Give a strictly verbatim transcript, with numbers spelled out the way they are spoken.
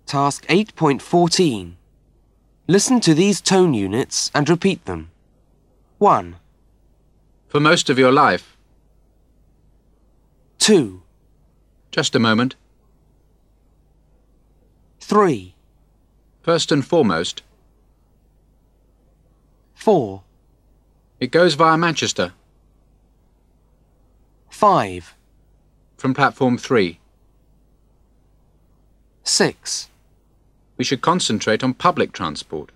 Task eight point fourteen. Listen to these tone units and repeat them. one. For most of your life. two. Just a moment. three. First and foremost. four. It goes via Manchester. five. From platform three. six. We should concentrate on public transport.